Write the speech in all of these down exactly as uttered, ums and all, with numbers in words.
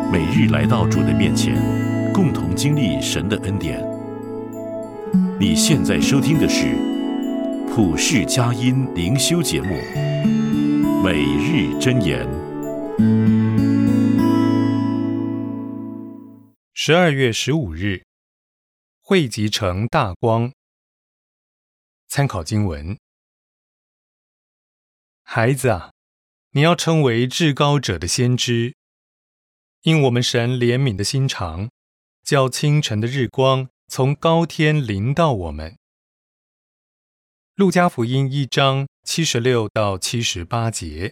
每日来到主的面前，共同经历神的恩典。你现在收听的是普世佳音灵修节目《每日箴言》。 十二月十五日，汇集成大光。参考经文：孩子啊，你要成为至高者的先知，因我们神怜悯的心肠，叫清晨的日光从高天临到我们。路加福音一章七十六到七十八节。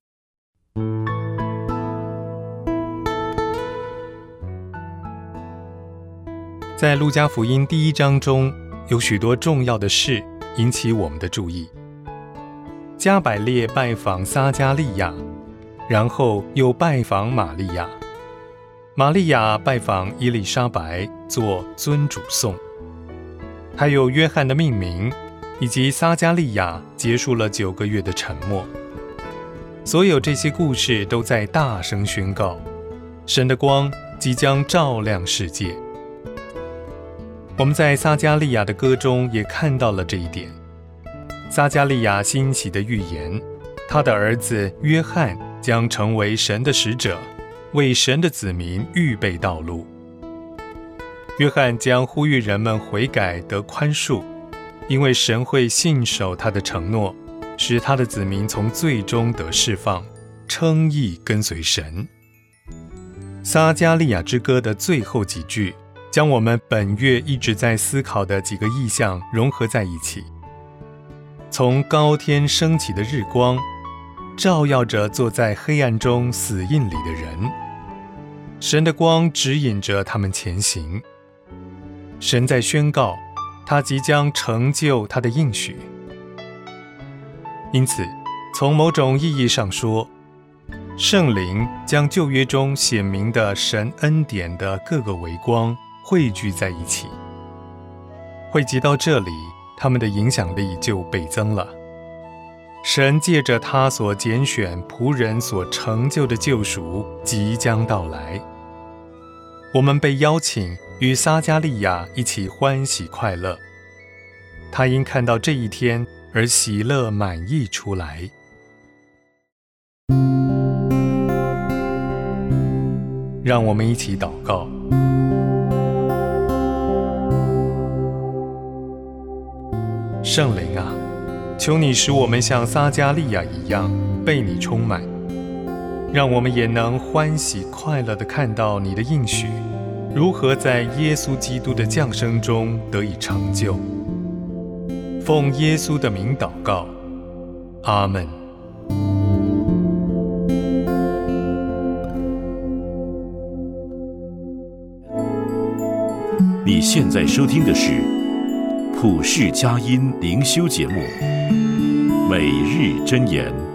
在路加福音第一章中，有许多重要的事引起我们的注意。加百列拜访撒迦利亚，然后又拜访玛利亚。玛利亚拜访伊丽莎白，做尊主颂。还有约翰的命名，以及撒迦利亚结束了九个月的沉默。所有这些故事都在大声宣告，神的光即将照亮世界。我们在撒迦利亚的歌中也看到了这一点。撒迦利亚欣喜的预言，他的儿子约翰将成为神的使者，为神的子民预备道路。约翰将呼吁人们悔改得宽恕，因为神会信守他的承诺，使他的子民从罪中得释放，称义跟随神。撒迦利亚之歌的最后几句，将我们本月一直在思考的几个意象融合在一起。从高天升起的日光，照耀着坐在黑暗中死荫里的人，神的光指引着他们前行。神在宣告，他即将成就他的应许。因此，从某种意义上说，圣灵将旧约中显明的神恩典的各个微光汇聚在一起。汇集到这里，他们的影响力就倍增了。神借着他所拣选仆人所成就的救赎即将到来。我们被邀请与撒迦利亚一起欢喜快乐，他因看到这一天而喜乐满溢出来。让我们一起祷告。圣灵啊，求你使我们像撒迦利亚一样被你充满，让我们也能欢喜快乐地看到你的应许如何在耶稣基督的降生中得以成就。奉耶稣的名祷告，阿们。 你现在收听的是普世佳音灵修节目《每日箴言》。